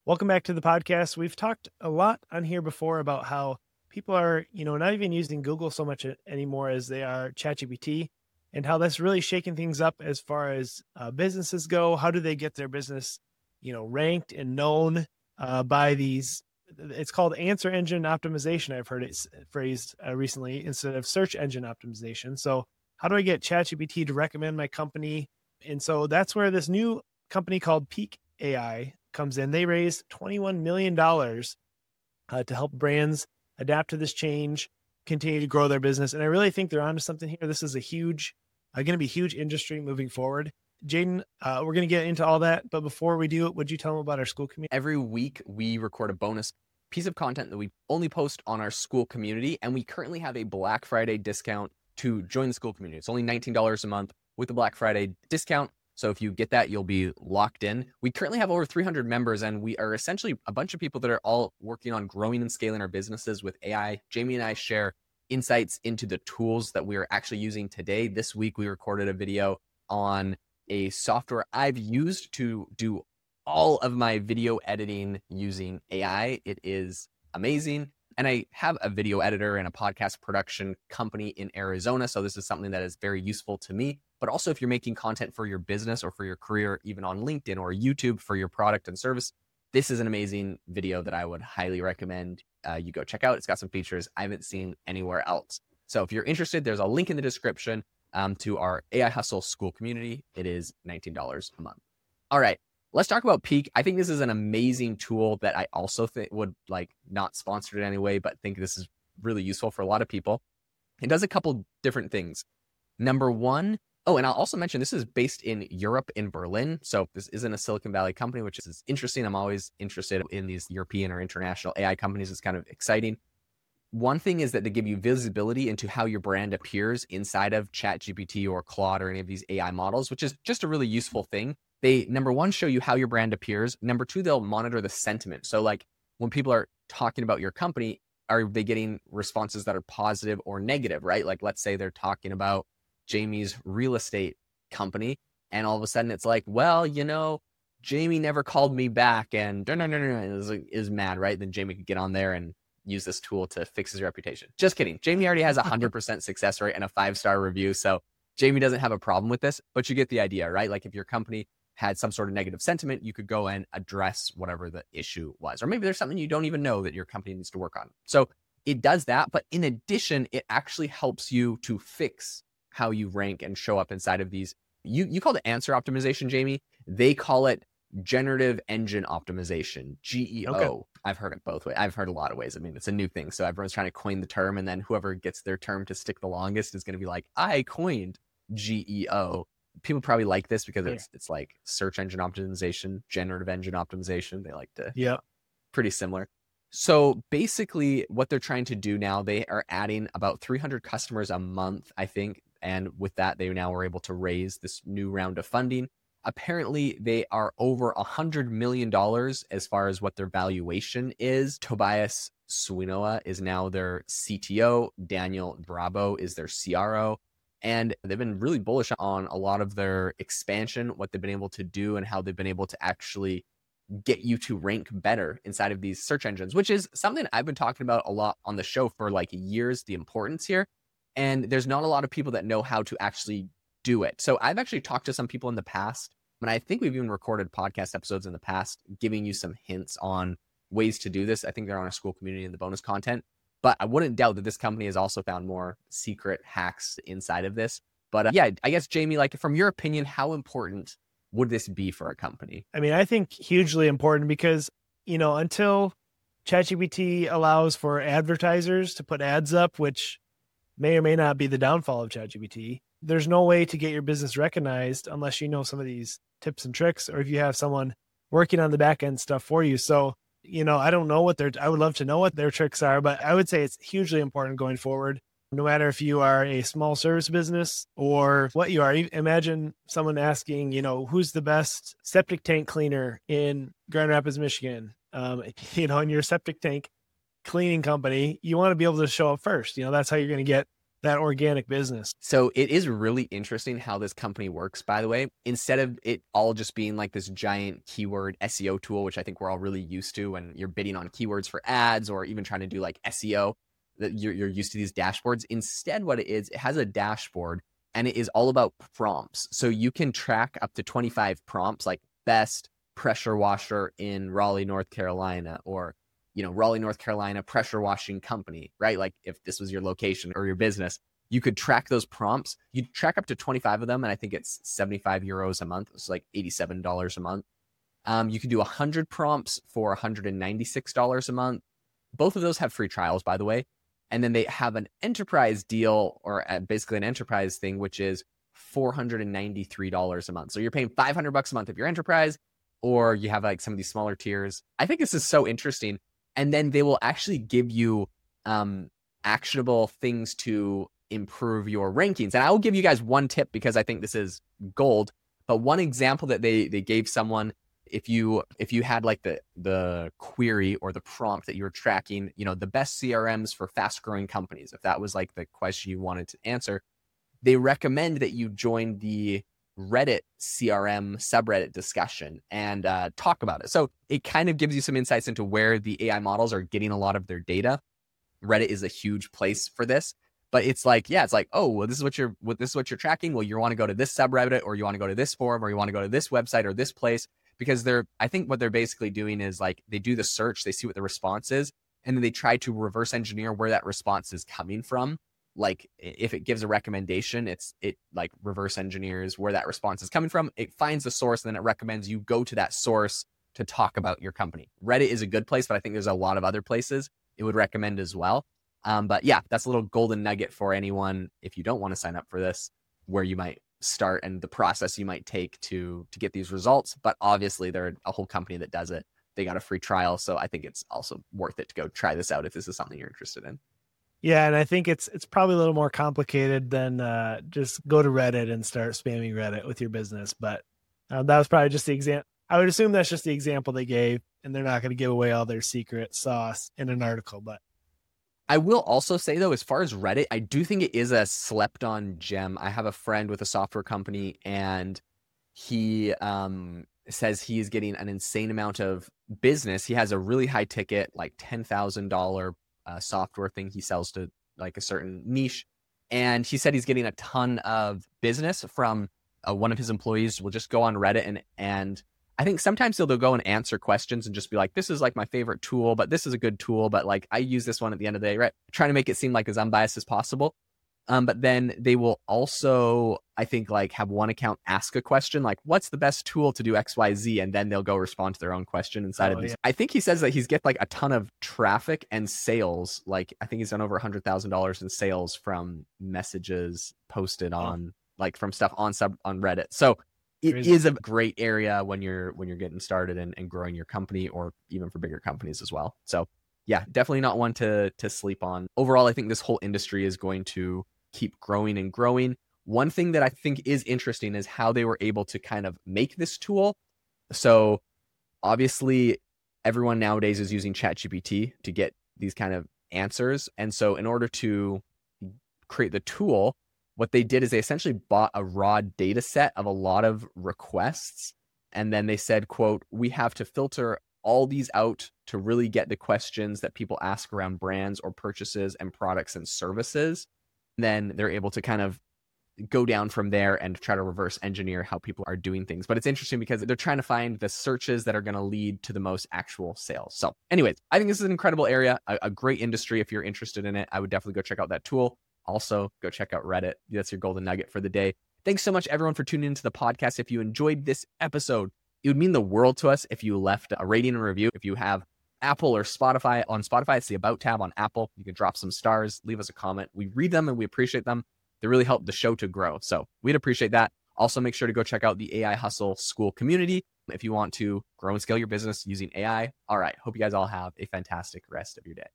Welcome back to the podcast. We've talked a lot on here before about how people are, not even using Google so much anymore as they are ChatGPT, and how that's really shaking things up as far as businesses go. How do they get their business, ranked and known by these? It's called answer engine optimization. I've heard it phrased recently instead of search engine optimization. So how do I get ChatGPT to recommend my company? And so that's where this new company called Peak AI comes in. They raised $21 million to help brands adapt to this change, continue to grow their business. And I really think they're onto something here. This is going to be a huge industry moving forward. Jaden, we're going to get into all that. But before we do it, would you tell them about our school community? Every week, we record a bonus piece of content that we only post on our school community. And we currently have a Black Friday discount to join the school community. It's only $19 a month with the Black Friday discount. So if you get that, you'll be locked in. We currently have over 300 members, and we are essentially a bunch of people that are all working on growing and scaling our businesses with AI. Jamie and I share insights into the tools that we are actually using today. This week, we recorded a video on a software I've used to do all of my video editing using AI. It is amazing. And I have a video editor and a podcast production company in Arizona. So this is something that is very useful to me. But also if you're making content for your business or for your career, even on LinkedIn or YouTube for your product and service, this is an amazing video that I would highly recommend you go check out. It's got some features I haven't seen anywhere else. So if you're interested, there's a link in the description to our AI Hustle school community. It is $19 a month. All right. Let's talk about Peak. I think this is an amazing tool that I also think would not sponsored it anyway, but think this is really useful for a lot of people. It does a couple different things. Number one, and I'll also mention this is based in Europe, in Berlin. So this isn't a Silicon Valley company, which is interesting. I'm always interested in these European or international AI companies. It's kind of exciting. One thing is that they give you visibility into how your brand appears inside of ChatGPT or Claude or any of these AI models, which is just a really useful thing. They, number one, show you how your brand appears. Number two, they'll monitor the sentiment. So when people are talking about your company, are they getting responses that are positive or negative, right? Let's say they're talking about Jamie's real estate company, and all of a sudden it's Jamie never called me back and is mad, right? Then Jamie could get on there and use this tool to fix his reputation. Just kidding. Jamie already has 100% success rate and a 5-star review. So Jamie doesn't have a problem with this, but you get the idea, right? If your company had some sort of negative sentiment, you could go and address whatever the issue was. Or maybe there's something you don't even know that your company needs to work on. So it does that. But in addition, it actually helps you to fix how you rank and show up inside of these. You call it answer optimization, Jamie. They call it generative engine optimization, GEO. Okay. I've heard it both ways. I've heard a lot of ways. I mean, it's a new thing. So everyone's trying to coin the term, and then whoever gets their term to stick the longest is going to be like, I coined GEO. People probably like this because it's like search engine optimization, generative engine optimization. They like to, pretty similar. So basically what they're trying to do now, they are adding about 300 customers a month, I think. And with that, they now are able to raise this new round of funding. Apparently, they are over $100 million as far as what their valuation is. Tobias Swinoa is now their CTO. Daniel Bravo is their CRO. And they've been really bullish on a lot of their expansion, what they've been able to do, and how they've been able to actually get you to rank better inside of these search engines, which is something I've been talking about a lot on the show for years, the importance here. And there's not a lot of people that know how to actually do it. So I've actually talked to some people in the past, and I think we've even recorded podcast episodes in the past, giving you some hints on ways to do this. I think they're on our school community in the bonus content. But I wouldn't doubt that this company has also found more secret hacks inside of this. But I guess, Jamie, from your opinion, how important would this be for a company? I mean, I think hugely important because, until ChatGPT allows for advertisers to put ads up, which may or may not be the downfall of ChatGPT, there's no way to get your business recognized unless you know some of these tips and tricks, or if you have someone working on the back end stuff for you. So, I don't know I would love to know what their tricks are, but I would say it's hugely important going forward. No matter if you are a small service business or what you are. Imagine someone asking, who's the best septic tank cleaner in Grand Rapids, Michigan? In your septic tank cleaning company, you want to be able to show up first. That's how you're going to get that organic business. So it is really interesting how this company works, by the way. Instead of it all just being like this giant keyword SEO tool, which I think we're all really used to when you're bidding on keywords for ads or even trying to do like SEO, that you're used to these dashboards. Instead, what it is, it has a dashboard and it is all about prompts. So you can track up to 25 prompts, like best pressure washer in Raleigh, North Carolina, or Raleigh, North Carolina pressure washing company, right? Like if this was your location or your business, you could track those prompts. You track up to 25 of them, and I think it's 75 euros a month. It's like $87 a month. You can do 100 prompts for $196 a month. Both of those have free trials, by the way. And then they have an enterprise deal, or basically an enterprise thing, which is $493 a month. So you're paying $500 a month if you're enterprise, or you have like some of these smaller tiers. I think this is so interesting. And then they will actually give you actionable things to improve your rankings. And I will give you guys one tip because I think this is gold. But one example that they gave someone, if you had like the query or the prompt that you were tracking, the best CRMs for fast growing companies, if that was like the question you wanted to answer, they recommend that you join the Reddit CRM subreddit discussion and talk about it. So it kind of gives you some insights into where the AI models are getting a lot of their data. Reddit is a huge place for this, but it's like, oh, well, this is what you're tracking. Well, you want to go to this subreddit, or you want to go to this forum, or you want to go to this website or this place, because I think what they're basically doing is like they do the search, they see what the response is, and then they try to reverse engineer where that response is coming from. Like if it gives a recommendation, it like reverse engineers where that response is coming from. It finds the source, and then it recommends you go to that source to talk about your company. Reddit is a good place, but I think there's a lot of other places it would recommend as well. But yeah, that's a little golden nugget for anyone if you don't want to sign up for this, where you might start and the process you might take to get these results. But obviously they're a whole company that does it. They got a free trial. So I think it's also worth it to go try this out if this is something you're interested in. Yeah, and I think it's probably a little more complicated than just go to Reddit and start spamming Reddit with your business. But that was probably just the example. I would assume that's just the example they gave, and they're not going to give away all their secret sauce in an article. But I will also say, though, as far as Reddit, I do think it is a slept-on gem. I have a friend with a software company, and he says he is getting an insane amount of business. He has a really high ticket, like $10,000 software thing he sells to like a certain niche. And he said he's getting a ton of business from one of his employees will just go on Reddit and I think sometimes they'll go and answer questions and just be like, this is like my favorite tool, but this is a good tool, but like I use this one at the end of the day, right? Trying to make it seem like as unbiased as possible. But then they will also, I think, like have one account ask a question, like what's the best tool to do XYZ? And then they'll go respond to their own question inside of these. Yeah. I think he says that he's get like a ton of traffic and sales. Like I think he's done over $100,000 in sales from messages posted on like from stuff on Reddit. So it is a great area when you're getting started and growing your company, or even for bigger companies as well. So yeah, definitely not one to sleep on. Overall, I think this whole industry is going to keep growing and growing. One thing that I think is interesting is how they were able to kind of make this tool. So obviously everyone nowadays is using ChatGPT to get these kind of answers. And so in order to create the tool, what they did is they essentially bought a raw data set of a lot of requests. And then they said, quote, we have to filter all these out to really get the questions that people ask around brands or purchases and products and services. Then they're able to kind of go down from there and try to reverse engineer how people are doing things. But it's interesting because they're trying to find the searches that are going to lead to the most actual sales. So anyways, I think this is an incredible area, a great industry. If you're interested in it, I would definitely go check out that tool. Also, go check out Reddit. That's your golden nugget for the day. Thanks so much, everyone, for tuning into the podcast. If you enjoyed this episode, it would mean the world to us if you left a rating and review. If you have Apple or Spotify, on Spotify, it's the About tab. On Apple, you can drop some stars, leave us a comment. We read them and we appreciate them. They really help the show to grow. So we'd appreciate that. Also, make sure to go check out the AI Hustle School community if you want to grow and scale your business using AI. All right. Hope you guys all have a fantastic rest of your day.